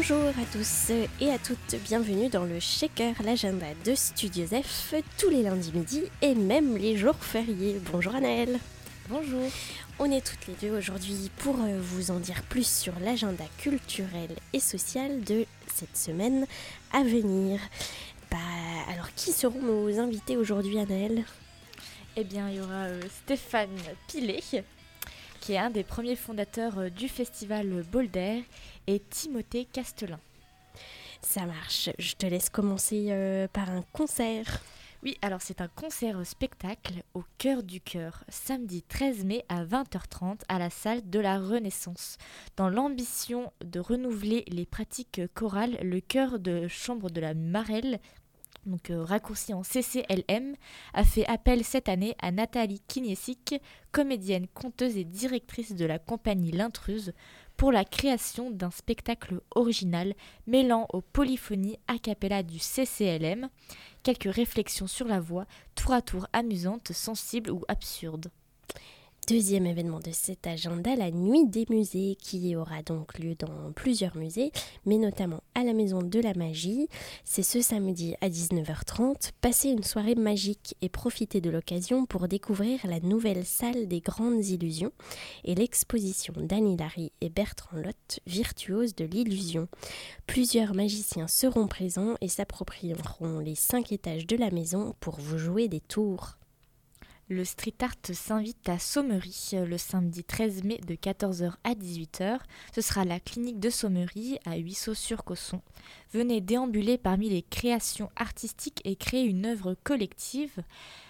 Bonjour à tous et à toutes, bienvenue dans le Shaker, l'agenda de Studio F, tous les lundis midi et même les jours fériés. Bonjour Anaëlle. Bonjour. On est toutes les deux aujourd'hui pour vous en dire plus sur l'agenda culturel et social de cette semaine à venir. Alors qui seront nos invités aujourd'hui Anaëlle ? Eh bien il y aura Stéphane Pilet, qui est un des premiers fondateurs du festival Boulder, et Timothée Castelin. Ça marche, je te laisse commencer par un concert. Oui, alors c'est un concert-spectacle au Cœur du Cœur, samedi 13 mai à 20h30 à la salle de la Renaissance. Dans l'ambition de renouveler les pratiques chorales, le chœur de chambre de la Marelle, donc raccourci en CCLM, a fait appel cette année à Nathalie Kiniesic, comédienne, conteuse et directrice de la compagnie L'Intruse, pour la création d'un spectacle original mêlant aux polyphonies a cappella du CCLM, quelques réflexions sur la voix, tour à tour amusantes, sensibles ou absurdes. Deuxième événement de cet agenda, la Nuit des musées, qui aura donc lieu dans plusieurs musées, mais notamment à la Maison de la Magie. C'est ce samedi à 19h30. Passez une soirée magique et profitez de l'occasion pour découvrir la nouvelle salle des grandes illusions et l'exposition d'Annie Larry et Bertrand Lotte, virtuoses de l'illusion. Plusieurs magiciens seront présents et s'approprieront les 5 étages de la maison pour vous jouer des tours. Le street art s'invite à Sommery le samedi 13 mai de 14h à 18h. Ce sera la clinique de Sommery à Huisseau-sur-Cosson. Venez déambuler parmi les créations artistiques et créer une œuvre collective.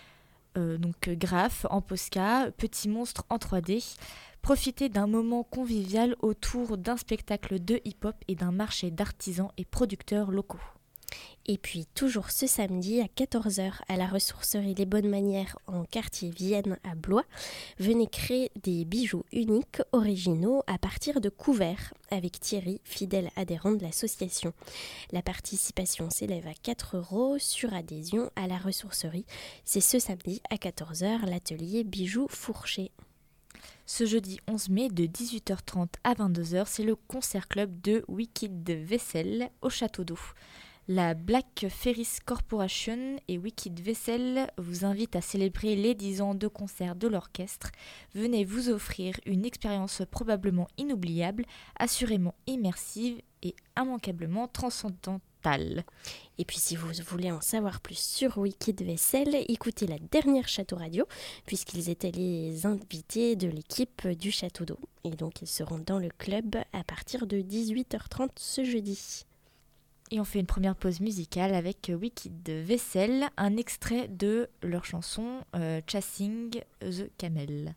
Graphes en Posca, petits monstres en 3D. Profitez d'un moment convivial autour d'un spectacle de hip-hop et d'un marché d'artisans et producteurs locaux. Et puis, toujours ce samedi à 14h à la ressourcerie Les Bonnes Manières en quartier Vienne à Blois, venez créer des bijoux uniques, originaux, à partir de couverts avec Thierry, fidèle adhérent de l'association. La participation s'élève à 4 € sur adhésion à la ressourcerie. C'est ce samedi à 14h, l'atelier bijoux fourchés. Ce jeudi 11 mai de 18h30 à 22h, c'est le concert club de Wicked Vessel au Château d'Eau. La Black Ferris Corporation et Wicked Vessel vous invitent à célébrer les 10 ans de concert de l'orchestre. Venez vous offrir une expérience probablement inoubliable, assurément immersive et immanquablement transcendantale. Et puis si vous voulez en savoir plus sur Wicked Vessel, écoutez la dernière Château Radio, puisqu'ils étaient les invités de l'équipe du Château d'Eau. Et donc ils seront dans le club à partir de 18h30 ce jeudi. Et on fait une première pause musicale avec Wicked Vessel, un extrait de leur chanson Chasing the Camel.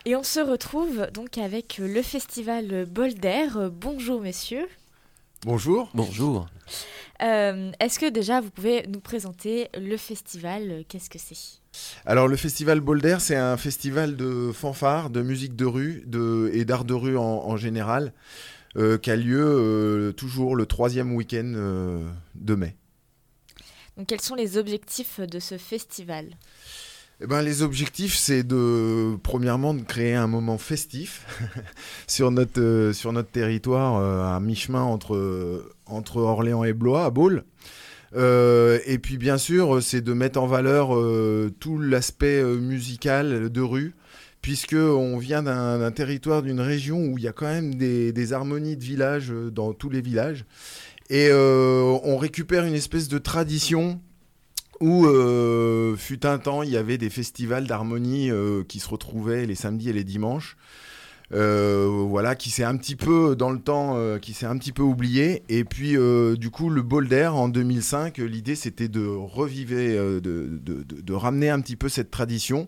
Et on se retrouve donc avec le festival Bolder. Bonjour messieurs. Bonjour. Bonjour. Est-ce que déjà vous pouvez nous présenter le festival? Qu'est-ce que c'est? Alors le festival Bolder, c'est un festival de fanfare, de musique de rue et d'art de rue en général, qui a lieu toujours le 3e week-end de mai. Donc quels sont les objectifs de ce festival? Les objectifs, c'est premièrement de créer un moment festif sur notre territoire, à mi-chemin entre Orléans et Blois, à Baule. Et puis bien sûr, c'est de mettre en valeur tout l'aspect musical de rue, puisqu'on vient d'un territoire, d'une région où il y a quand même des harmonies de village dans tous les villages. Et on récupère une espèce de tradition où, fut un temps, il y avait des festivals d'harmonie qui se retrouvaient les samedis et les dimanches. Qui s'est un petit peu dans le temps, qui s'est un petit peu oublié. Et puis, du coup, le Bolder en 2005, l'idée c'était de revivre, de ramener un petit peu cette tradition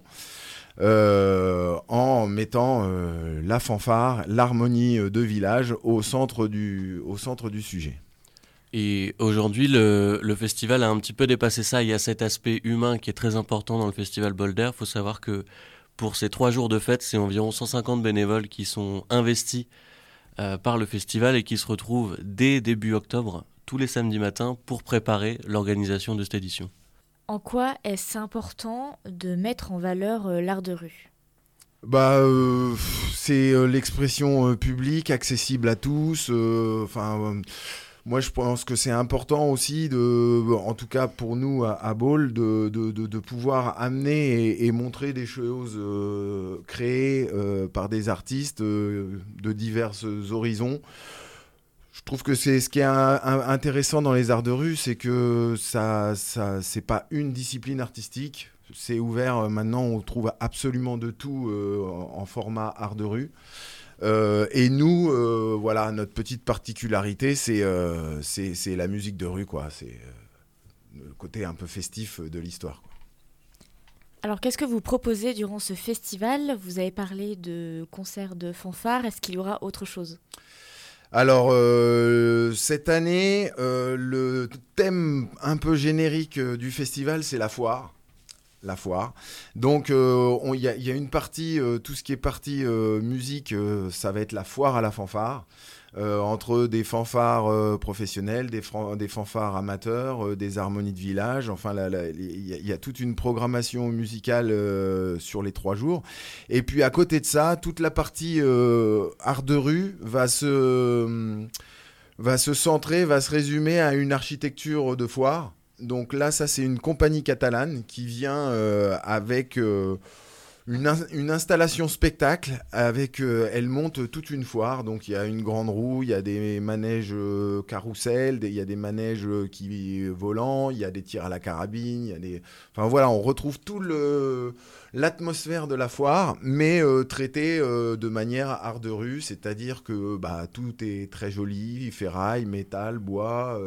en mettant la fanfare, l'harmonie de village au centre du sujet. Et aujourd'hui, le festival a un petit peu dépassé ça. Il y a cet aspect humain qui est très important dans le festival Bolder. Il faut savoir que pour ces 3 jours de fête, c'est environ 150 bénévoles qui sont investis par le festival et qui se retrouvent dès début octobre, tous les samedis matins, pour préparer l'organisation de cette édition. En quoi est-ce important de mettre en valeur l'art de rue? C'est l'expression publique, accessible à tous. Moi, je pense que c'est important aussi, en tout cas pour nous à Baule, de pouvoir amener et montrer des choses créées par des artistes de divers horizons. Je trouve que c'est ce qui est intéressant dans les arts de rue, c'est que ça c'est pas une discipline artistique. C'est ouvert maintenant, on trouve absolument de tout en format art de rue. Et nous, notre petite particularité, c'est la musique de rue, quoi. C'est le côté un peu festif de l'histoire, quoi. Alors, qu'est-ce que vous proposez durant ce festival? Vous avez parlé de concerts de fanfare. Est-ce qu'il y aura autre chose? Alors, cette année, le thème un peu générique du festival, c'est la foire. La foire. Donc, il y a une partie, tout ce qui est partie musique, ça va être la foire à la fanfare, entre des fanfares professionnels, des fanfares amateurs, des harmonies de village. Enfin, il y a toute une programmation musicale sur les 3 jours. Et puis, à côté de ça, toute la partie art de rue va se centrer, va se résumer à une architecture de foire. Donc là, ça, c'est une compagnie catalane qui vient avec une installation spectacle. Elle monte toute une foire. Donc il y a une grande roue, il y a des manèges carrousel, il y a des manèges volants, il y a des tirs à la carabine. Enfin voilà, on retrouve tout l'atmosphère de la foire, mais traité de manière art de rue, c'est-à-dire que tout est très joli, ferraille, métal, bois.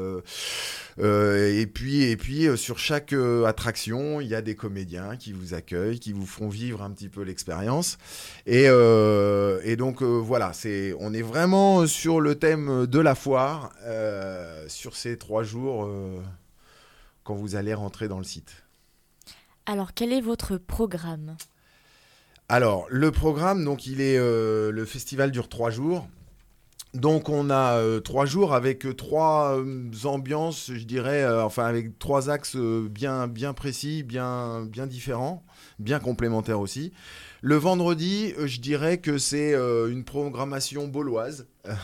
Et puis sur chaque attraction, il y a des comédiens qui vous accueillent, qui vous font vivre un petit peu l'expérience. Et donc voilà, on est vraiment sur le thème de la foire sur ces 3 jours quand vous allez rentrer dans le site. Alors, quel est votre programme? Alors, le programme, donc le festival dure 3 jours. Donc on a 3 jours avec 3 ambiances, je dirais, avec 3 axes bien précis, bien différents, bien complémentaires aussi. Le vendredi, je dirais que c'est une programmation bauloise.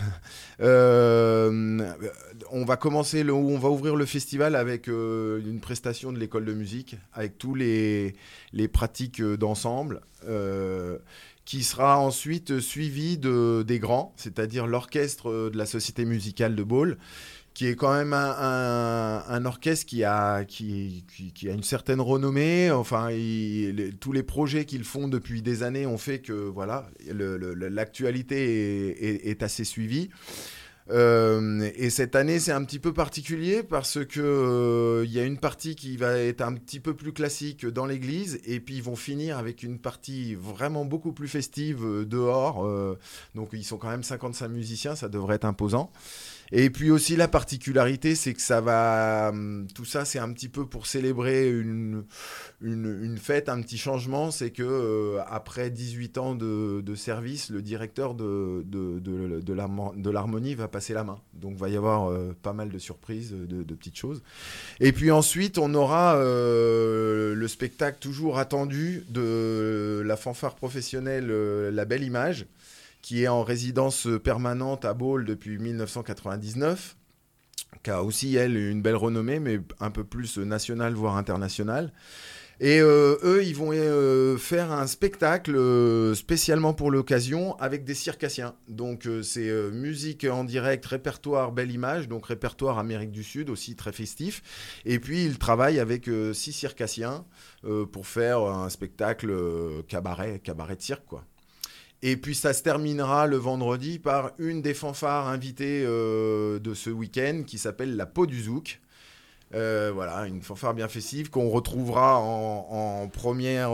On va ouvrir le festival avec une prestation de l'école de musique, avec tous les pratiques d'ensemble. Qui sera ensuite suivi des grands, c'est-à-dire l'orchestre de la Société musicale de Baule, qui est quand même un orchestre qui a une certaine renommée. Enfin, tous les projets qu'ils font depuis des années ont fait que voilà, l'actualité est assez suivie. Et cette année, c'est un petit peu particulier parce que y a une partie qui va être un petit peu plus classique dans l'église, et puis ils vont finir avec une partie vraiment beaucoup plus festive dehors. Donc ils sont quand même 55 musiciens, ça devrait être imposant. Et puis aussi la particularité, c'est que ça va, tout ça, c'est un petit peu pour célébrer une fête, un petit changement. C'est que après 18 ans de service, le directeur de l'harmonie va passer la main. Donc il va y avoir pas mal de surprises, de petites choses. Et puis ensuite, on aura le spectacle toujours attendu de la fanfare professionnelle La Belle Image, qui est en résidence permanente à Baule depuis 1999, qui a aussi, elle, une belle renommée, mais un peu plus nationale, voire internationale. Et eux, ils vont faire un spectacle spécialement pour l'occasion avec des circassiens. Donc c'est musique en direct, répertoire Belle Image, donc répertoire Amérique du Sud, aussi très festif. Et puis ils travaillent avec 6 circassiens pour faire un spectacle cabaret de cirque, quoi. Et puis ça se terminera le vendredi par une des fanfares invitées de ce week-end qui s'appelle la Peau du Zouk. Voilà, une fanfare bien festive qu'on retrouvera en première,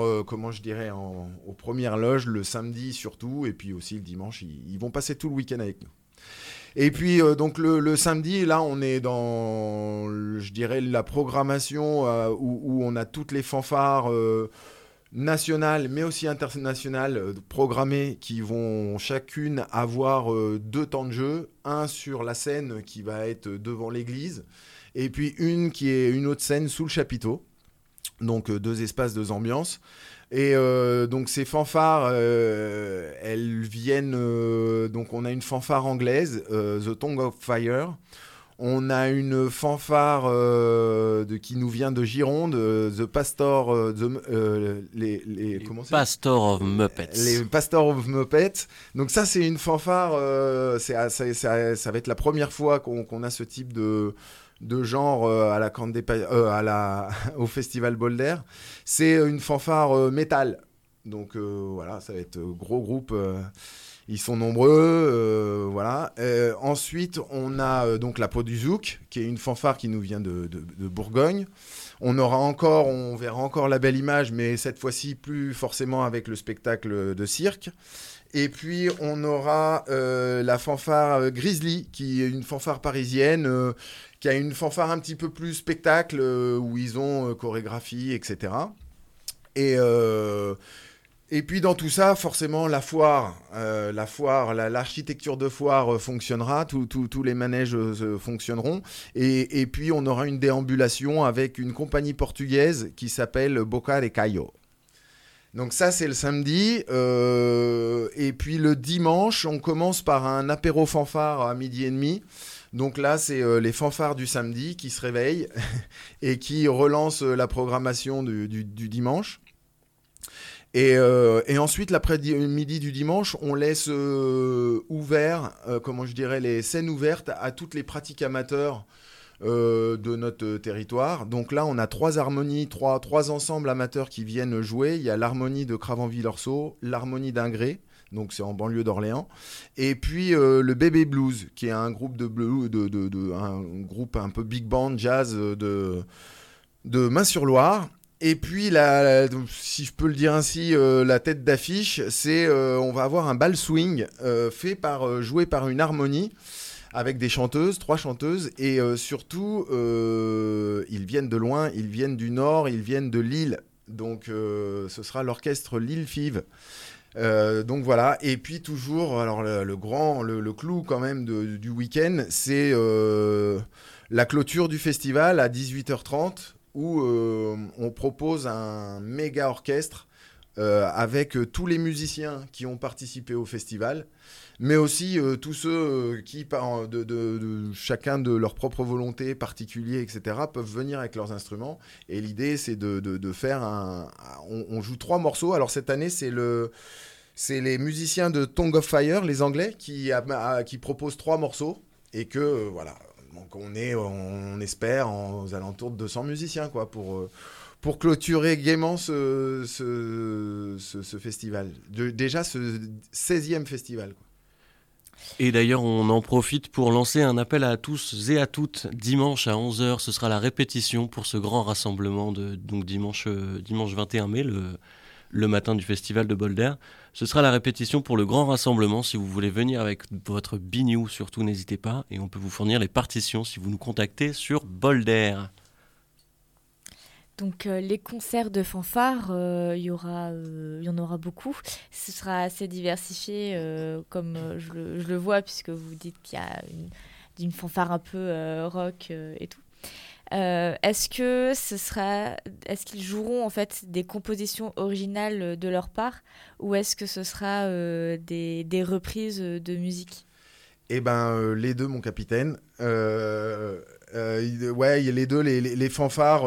aux premières loges le samedi surtout, et puis aussi le dimanche. Ils vont passer tout le week-end avec nous. Et puis donc le samedi, là on est dans, je dirais, la programmation où on a toutes les fanfares nationales mais aussi internationales programmées, qui vont chacune avoir 2 temps de jeu, un sur la scène qui va être devant l'église, et puis une autre scène sous le chapiteau, donc 2 espaces, 2 ambiances. Et donc ces fanfares, elles viennent, donc on a une fanfare anglaise, The Tongue of Fire. On a une fanfare qui nous vient de Gironde, The Pastor, les Pastor of Muppets. Les Pastor of Muppets. Donc ça, c'est une fanfare, ça va être la première fois qu'on a ce type de genre au Festival Boulder. C'est une fanfare métal. Donc voilà, ça va être gros groupe. Ils sont nombreux, voilà. Ensuite, on a donc la Peau du Zouk, qui est une fanfare qui nous vient de Bourgogne. On verra encore La Belle Image, mais cette fois-ci plus forcément avec le spectacle de cirque. Et puis on aura la fanfare Grizzly, qui est une fanfare parisienne, qui a une fanfare un petit peu plus spectacle, où ils ont chorégraphie, etc. Et puis dans tout ça, forcément, l'architecture de foire fonctionnera, tous les manèges fonctionneront. Et puis on aura une déambulation avec une compagnie portugaise qui s'appelle Boca de Caio. Donc ça, c'est le samedi. Et puis le dimanche, on commence par un apéro fanfare à 12h30. Donc là, c'est les fanfares du samedi qui se réveillent et qui relancent la programmation du dimanche. Et ensuite, l'après-midi du dimanche, on laisse les scènes ouvertes à toutes les pratiques amateurs de notre territoire. Donc là, on a 3 harmonies, 3 ensembles amateurs qui viennent jouer. Il y a l'harmonie de Cravenville-Orceau, l'harmonie d'Ingré, donc c'est en banlieue d'Orléans, et puis le Bébé Blues, qui est un groupe de blues, un groupe un peu big band jazz de Main-sur-Loire. Et puis, si je peux le dire ainsi, la tête d'affiche, c'est on va avoir un bal swing joué par une harmonie avec des chanteuses, 3 chanteuses, et surtout, ils viennent de loin, ils viennent du Nord, ils viennent de Lille. Donc, ce sera l'orchestre Lille Five. Donc voilà, et puis toujours, alors le clou quand même du week-end, c'est la clôture du festival à 18h30, où on propose un méga orchestre avec tous les musiciens qui ont participé au festival, mais aussi tous ceux qui, de chacun de leur propre volonté, particulier, etc., peuvent venir avec leurs instruments. Et l'idée, c'est de faire on joue 3 morceaux. Alors cette année, c'est les musiciens de Tongue of Fire, les Anglais, qui proposent 3 morceaux, et que voilà. Donc on espère aux alentours de 200 musiciens, quoi, pour clôturer gaiement ce festival. Déjà ce 16e festival, quoi. Et d'ailleurs, on en profite pour lancer un appel à tous et à toutes. Dimanche à 11h, ce sera la répétition pour ce grand rassemblement donc dimanche 21 mai, le matin du festival de Boulder. Ce sera la répétition pour le grand rassemblement. Si vous voulez venir avec votre biniou, surtout n'hésitez pas. Et on peut vous fournir les partitions si vous nous contactez sur Boulder. Donc les concerts de fanfare, il y en aura beaucoup. Ce sera assez diversifié, comme je le vois, puisque vous dites qu'il y a une fanfare un peu rock et tout. Est-ce qu'ils joueront en fait des compositions originales de leur part, ou est-ce que ce sera des reprises de musique? Eh ben, les deux, mon capitaine. Ouais, les deux, les fanfares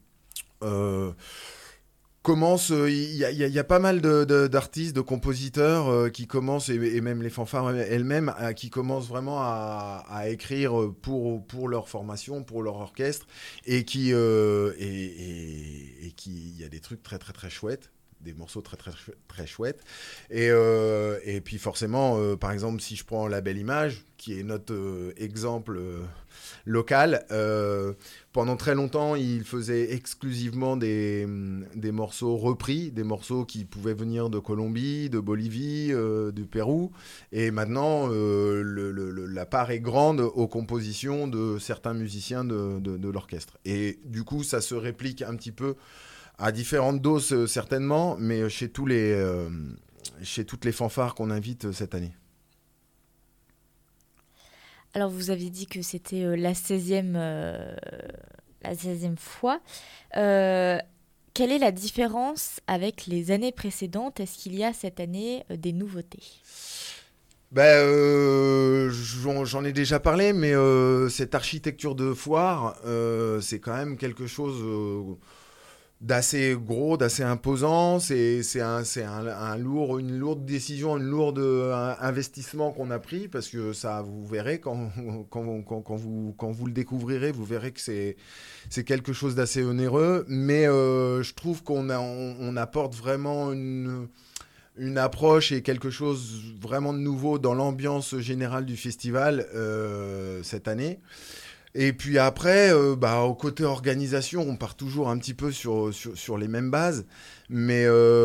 commencent. Il y a pas mal d'artistes, de compositeurs qui commencent, et même les fanfares elles-mêmes, qui commencent vraiment à écrire pour leur formation, pour leur orchestre, et qui, il y a des trucs très très très chouettes. Des morceaux très très très chouettes et puis forcément par exemple si je prends La Belle Image qui est notre exemple local, pendant très longtemps il faisait exclusivement des morceaux repris, des morceaux qui pouvaient venir de Colombie, de Bolivie, du Pérou, et maintenant la part est grande aux compositions de certains musiciens de l'orchestre, et du coup ça se réplique un petit peu à différentes doses certainement, mais chez toutes les fanfares qu'on invite cette année. Alors vous aviez dit que c'était la 16e fois. Quelle est la différence avec les années précédentes? Est-ce qu'il y a cette année des nouveautés? J'en ai déjà parlé, mais cette architecture de foire, c'est quand même quelque chose d'assez gros, d'assez imposant. C'est une lourde décision, un lourd investissement qu'on a pris, parce que ça, vous verrez quand vous le découvrirez, vous verrez que c'est quelque chose d'assez onéreux, mais je trouve on apporte vraiment une approche et quelque chose vraiment de nouveau dans l'ambiance générale du festival cette année. Et puis après, au côté organisation, on part toujours un petit peu sur les mêmes bases. Mais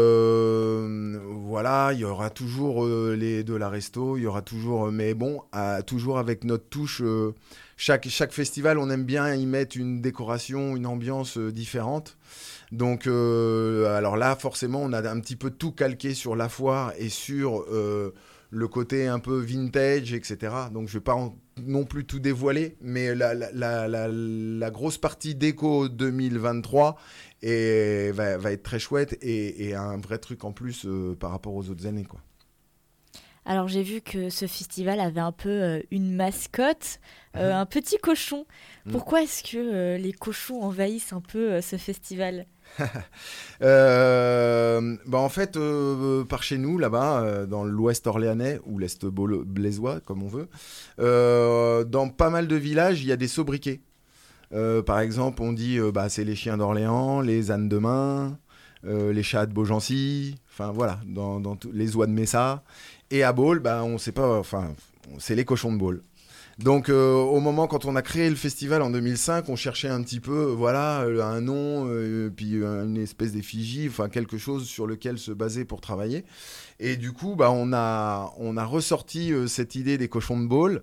voilà, il y aura toujours de la resto, il y aura toujours... mais bon, toujours avec notre touche. Chaque festival, on aime bien y mettre une décoration, une ambiance différente. Donc, alors là, forcément, on a un petit peu tout calqué sur la foire et sur... le côté un peu vintage, etc. Donc je ne vais pas non plus tout dévoiler, mais la grosse partie déco 2023 va être très chouette et un vrai truc en plus par rapport aux autres années, quoi. Alors j'ai vu que ce festival avait un peu une mascotte, un petit cochon. Pourquoi est-ce que les cochons envahissent un peu ce festival? En fait, par chez nous, là-bas, dans l'ouest orléanais, ou l'est blésois, comme on veut, dans pas mal de villages, il y a des sobriquets. Par exemple, on dit c'est les chiens d'Orléans, les ânes de Main, les chats de Beaugency, enfin voilà, dans les oies de Messa. Et à Baule, on sait pas, c'est les cochons de Baule. Donc au moment quand on a créé le festival en 2005, on cherchait un petit peu un nom, puis une espèce d'effigie, quelque chose sur lequel se baser pour travailler. Et du coup on a ressorti cette idée des cochons de Baule.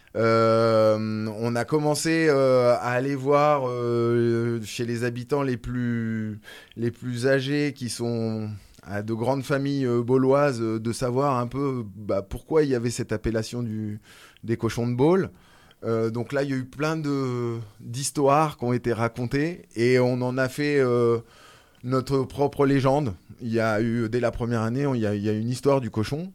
On a commencé à aller voir chez les habitants les plus âgés, qui sont de grandes familles bauloises, de savoir un peu pourquoi il y avait cette appellation des cochons de Baule. Donc là, il y a eu plein d'histoires qui ont été racontées, et on en a fait notre propre légende. Il y a eu, dès la première année, il y a une histoire du cochon.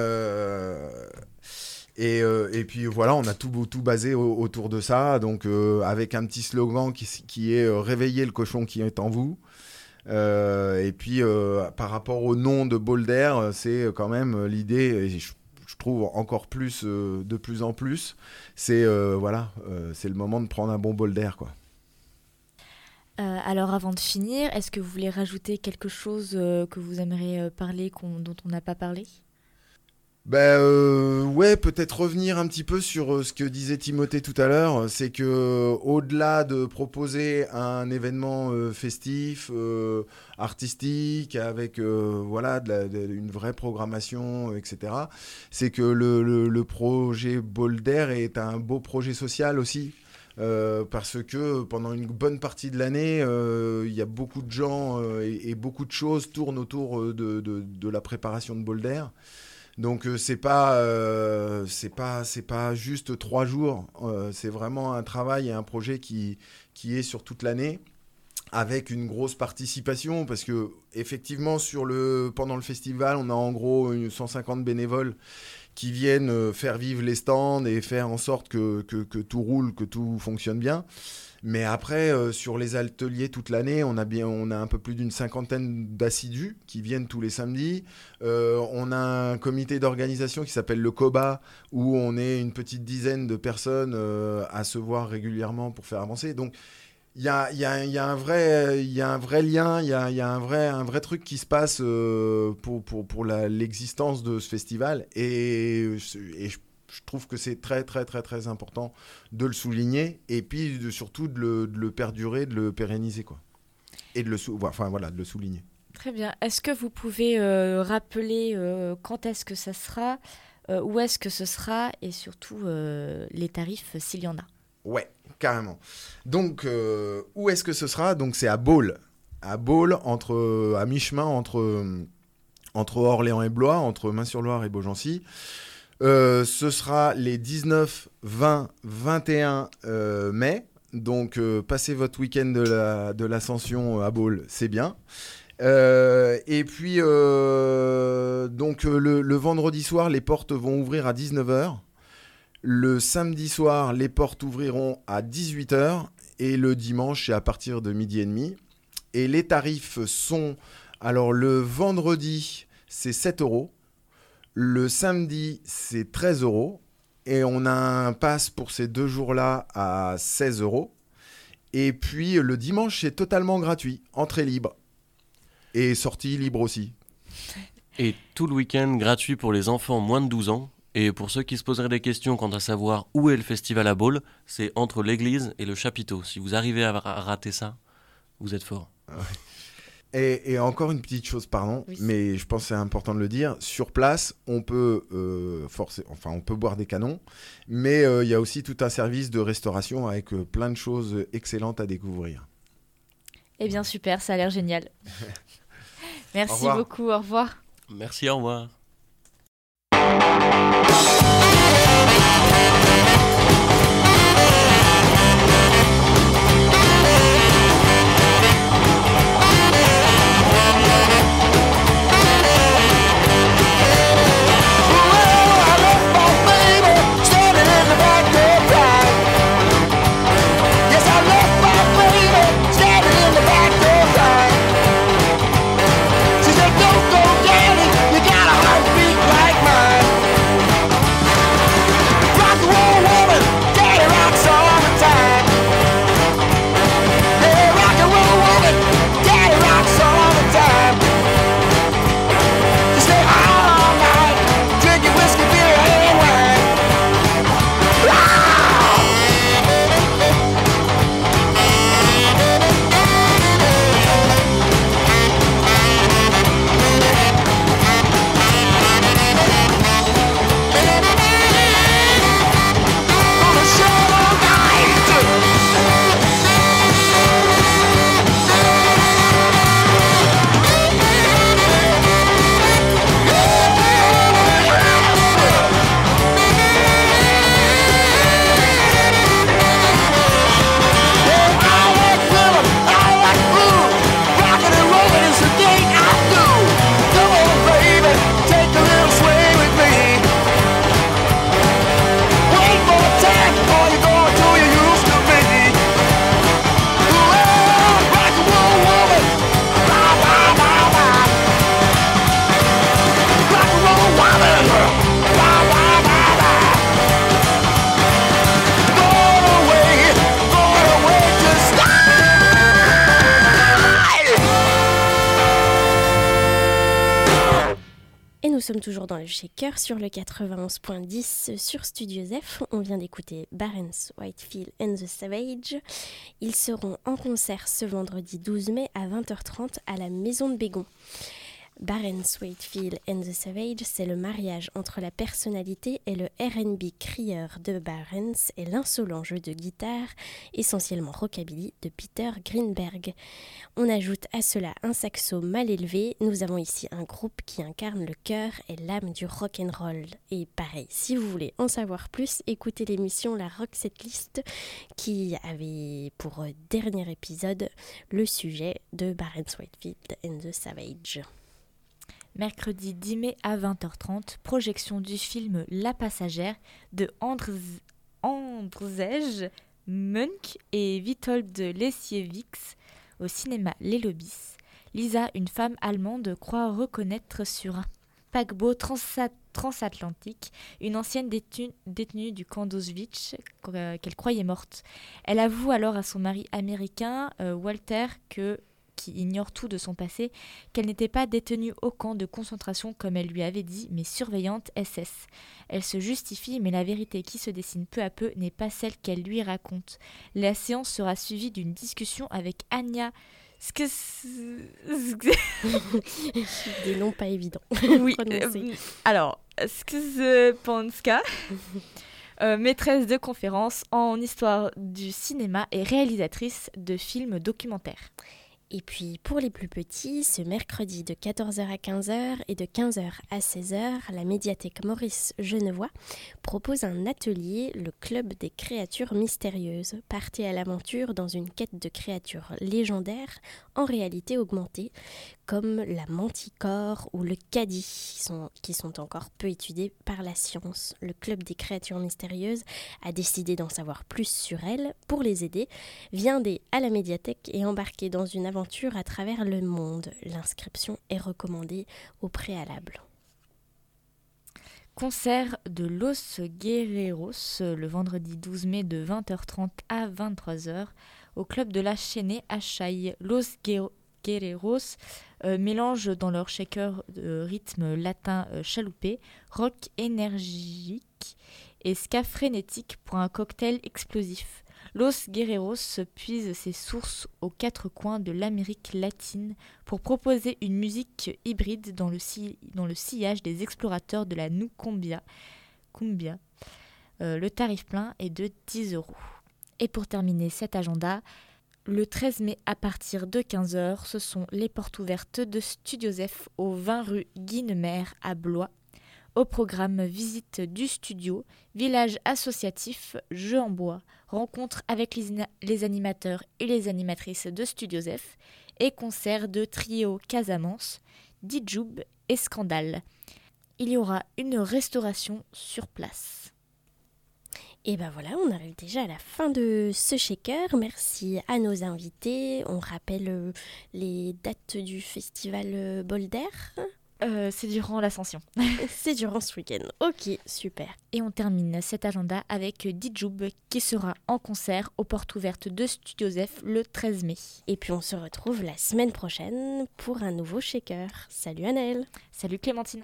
Et puis voilà, on a tout basé autour de ça, donc avec un petit slogan qui est réveillez le cochon qui est en vous. Et puis par rapport au nom de Boulder, c'est quand même l'idée, et je trouve encore plus, de plus en plus, c'est c'est le moment de prendre un bon bol d'air, quoi. Alors avant de finir, est-ce que vous voulez rajouter quelque chose que vous aimeriez parler dont on n'a pas parlé? Ouais, peut-être revenir un petit peu sur ce que disait Timothée tout à l'heure, c'est que au-delà de proposer un événement festif, artistique, avec une vraie programmation, etc., c'est que le projet Boulder est un beau projet social aussi. Parce que pendant une bonne partie de l'année, il y a beaucoup de gens et beaucoup de choses tournent autour de la préparation de Boulder. Donc c'est pas juste 3 jours, c'est vraiment un travail et un projet qui est sur toute l'année, avec une grosse participation, parce que effectivement pendant le festival, on a en gros 150 bénévoles qui viennent faire vivre les stands et faire en sorte que tout roule, que tout fonctionne bien. Mais après, sur les ateliers toute l'année, on a un peu plus d'une 50aine d'assidus qui viennent tous les samedis. On a un comité d'organisation qui s'appelle le COBA, où on est une petite dizaine de personnes à se voir régulièrement pour faire avancer. Donc, il y a un vrai lien, il y a un vrai truc qui se passe pour l'existence de ce festival. Et je trouve que c'est très, très, très, très important de le souligner et puis surtout de le perdurer, de le pérenniser, quoi. Et de le souligner. Très bien. Est-ce que vous pouvez rappeler quand est-ce que ça sera, où est-ce que ce sera et surtout les tarifs s'il y en a? Ouais, carrément. Donc, où est-ce que ce sera? Donc, c'est à Baule. À Baule, à mi-chemin entre Orléans et Blois, entre Main-sur-Loire et Beaugency. Ce sera les 19, 20, 21 mai. Donc, passez votre week-end de l'Ascension à Baule, c'est bien. Et puis, donc, le vendredi soir, les portes vont ouvrir à 19h. Le samedi soir, les portes ouvriront à 18h. Et le dimanche, c'est à partir de 12h30. Et les tarifs sont... Alors, le vendredi, c'est 7 €. Le samedi, c'est 13 €. Et on a un pass pour ces 2 jours-là à 16 €. Et puis, le dimanche, c'est totalement gratuit. Entrée libre. Et sortie libre aussi. Et tout le week-end gratuit pour les enfants moins de 12 ans. Et pour ceux qui se poseraient des questions quant à savoir où est le festival à Baule, c'est entre l'église et le chapiteau. Si vous arrivez à rater ça, vous êtes fort. Et encore une petite chose, pardon, oui. Mais je pense que c'est important de le dire. Sur place, on peut on peut boire des canons, mais il y a aussi tout un service de restauration avec plein de choses excellentes à découvrir. Eh bien super, ça a l'air génial. Merci beaucoup, au revoir. Merci, au revoir. She said, "Don't go, Daddy, you gotta nous sommes toujours dans le Shaker sur le 91.10 sur Studio F. On vient d'écouter Barents, Whitefield and the Savage. Ils seront en concert ce vendredi 12 mai à 20h30 à la Maison de Bégon. Barents, Whitefield and the Savage, c'est le mariage entre la personnalité et le R&B crieur de Barents et l'insolent jeu de guitare, essentiellement rockabilly, de Peter Greenberg. On ajoute à cela un saxo mal élevé. Nous avons ici un groupe qui incarne le cœur et l'âme du rock'n'roll. Et pareil, si vous voulez en savoir plus, écoutez l'émission La Rock Setlist qui avait pour dernier épisode le sujet de Barents, Whitefield and the Savage. Mercredi 10 mai à 20h30, projection du film La Passagère de Andrzej Munk et Witold Lesiewicz au cinéma Les Lobbies. Lisa, une femme allemande, croit reconnaître sur un paquebot transatlantique une ancienne détenue du camp d'Auschwitz qu'elle croyait morte. Elle avoue alors à son mari américain, Walter, qui ignore tout de son passé, qu'elle n'était pas détenue au camp de concentration comme elle lui avait dit, mais surveillante SS. Elle se justifie, mais la vérité qui se dessine peu à peu n'est pas celle qu'elle lui raconte. La séance sera suivie d'une discussion avec Anya Des noms pas évidents. Oui, alors, Skzponska, maîtresse de conférences en histoire du cinéma et réalisatrice de films documentaires. Et puis pour les plus petits, ce mercredi de 14h à 15h et de 15h à 16h, la médiathèque Maurice Genevois propose un atelier, le Club des créatures mystérieuses. Partez à l'aventure dans une quête de créatures légendaires en réalité augmentée, comme la manticore ou le caddie, qui sont encore peu étudiés par la science. Le Club des créatures mystérieuses a décidé d'en savoir plus sur elles. Pour les aider, viendez à la médiathèque et embarquez dans une aventure à travers le monde. L'inscription est recommandée au préalable. Concert de Los Guerreros le vendredi 12 mai de 20h30 à 23h au club de la Chênaie à Chailles. Los Guerreros mélangent dans leur shaker de rythme latin chaloupé, rock énergique et ska frénétique pour un cocktail explosif. Los Guerreros puise ses sources aux quatre coins de l'Amérique latine pour proposer une musique hybride dans le sillage des explorateurs de la New Cumbia. Le tarif plein est de 10 €. Et pour terminer cet agenda, le 13 mai à partir de 15h, ce sont les portes ouvertes de Studio F au 20 rue Guinemer à Blois. Au programme visite du studio, village associatif, jeux en bois, rencontre avec les animateurs et les animatrices de Studio F et concert de trio Casamance, Dijoub et Scandale. Il y aura une restauration sur place. Et ben voilà, on arrive déjà à la fin de ce shaker. Merci à nos invités. On rappelle les dates du festival Boulder. C'est durant l'Ascension. C'est durant ce week-end. Ok, super. Et on termine cet agenda avec Dijoub qui sera en concert aux portes ouvertes de Studio F le 13 mai. Et puis on se retrouve la semaine prochaine pour un nouveau shaker. Salut Anaëlle. Salut Clémentine.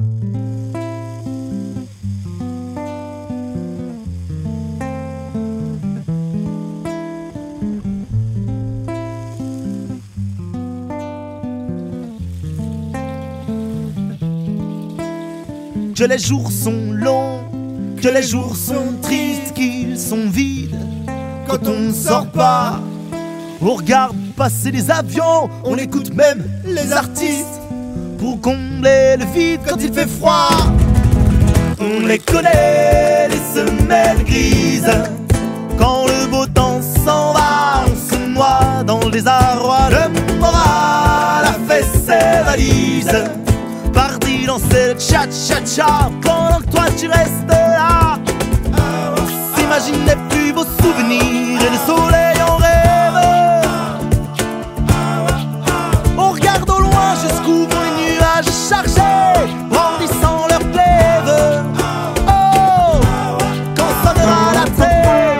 Que les jours sont longs, que les jours sont tristes, qu'ils sont vides quand on ne sort pas. On regarde passer les avions, on écoute même les artistes pour combler le vide quand il fait froid. On les connaît, les semaines grises. Quand le beau temps s'en va, on se noie dans le désarroi. Le moral a fait ses valises, parti danser le cha-cha-cha pendant que toi tu restes là. S'imagine les plus beaux souvenirs et le soleil en rêve. On regarde au loin jusqu'où vont les nuages chargés, brandissant leurs glaives. Oh, quand sonnera la terre.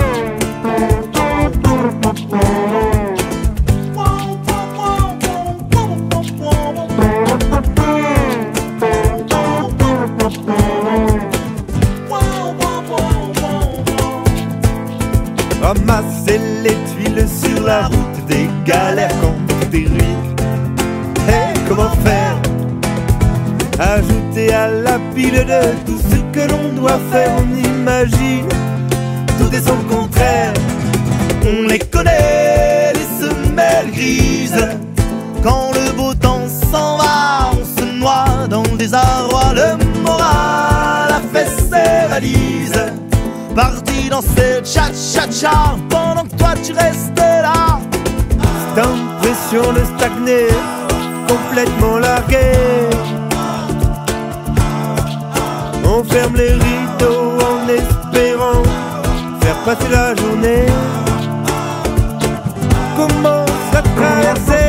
des galères quand tout est ruine. Et comment faire? Ajouter à la pile de tout ce que l'on doit faire, on imagine tout est son contraire. On les connaît, les semelles grises. Quand le beau temps s'en va, on se noie dans le désarroi. Le moral a fait ses valises, parti dans cette cha-cha-cha, pendant que toi tu restes là. Cette impression de stagner, complètement largué. On ferme les rideaux en espérant faire passer la journée. Commence à traverser.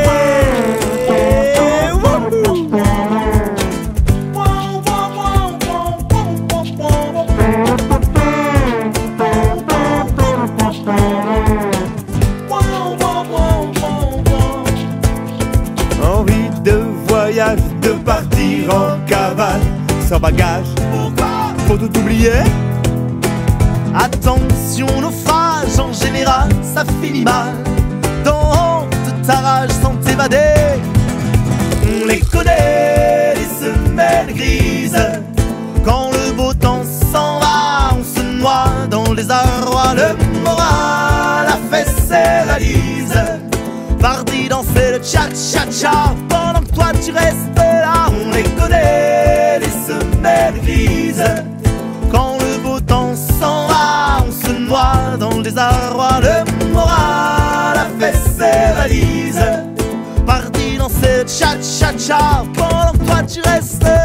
Envie de voyage, de partir en cavale, sans bagage, faut tout oublier. Attention, naufrage, en général, ça finit mal. Dans toute ta rage sans t'évader. On les connaît, les semaines grises. Quand le beau temps s'en va, on se noie dans le désarroi. Le moral a fait ses valises, parti danser le cha-cha-cha, pendant que toi tu restes là. On les connaît, les semaines grises. Quand le beau temps s'en va, on se noie dans le désarroi. Le moral a fait ses valises, parti danser le cha-cha-cha, pendant que toi tu restes là.